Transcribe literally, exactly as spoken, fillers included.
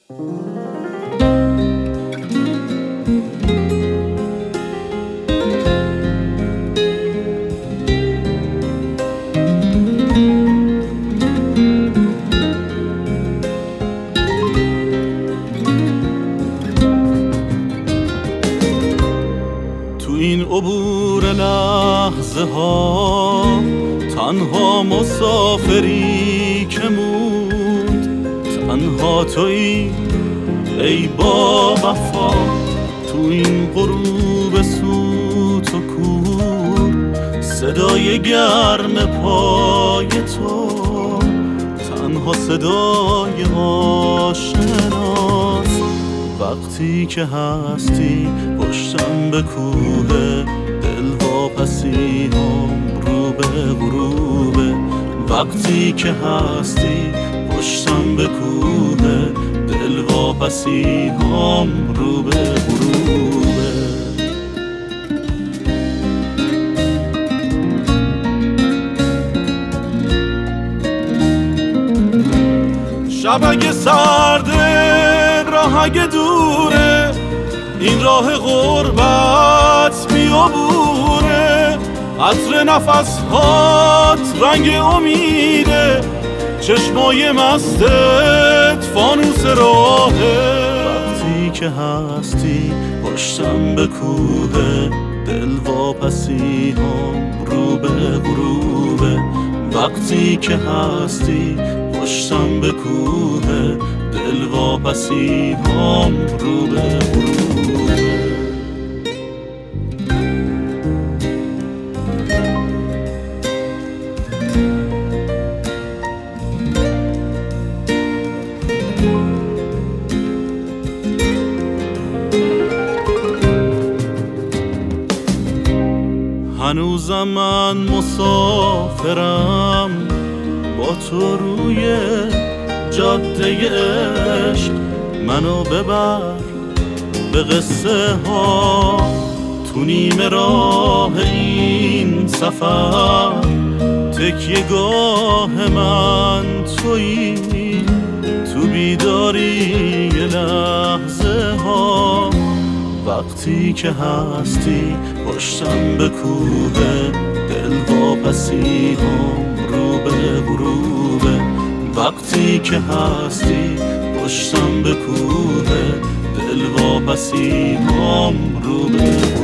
این عبور لحظه ها تنها مسافری که موند، تنها تویی ای با وفا تو این غروب سوت و کور. صدای گرم پای تو تنها صدای آشناست، وقتی که هستی پشتم به کوه دل واپسی هم رو به غروبه. وقتی که هستی پشتم به کوه دل واپسی هم رو به غروبه. شب اگه سرده راه اگه دوره، این راه غربت بیابونه. عطر نفس هات رنگ امیده، چشمای مستت فانوس راهه. وقتی که هستی پشتم به کوه دل واپسی هم رو به غروبه. وقتی که هستی پشتم به کوه دل واپسی هم رو به غروبه. هنوزم من مسافرم با تو روی جاده عشق، منو ببر به قصه ها تو نیمه راه این سفر. تکیه گاه من تویی تو بیداری یه لحظه ها. وقتی که هستی پشتم به کوه دل واپسی هم رو به غروبه. وقتی که هستی پشتم به کوه دل واپسی هم رو به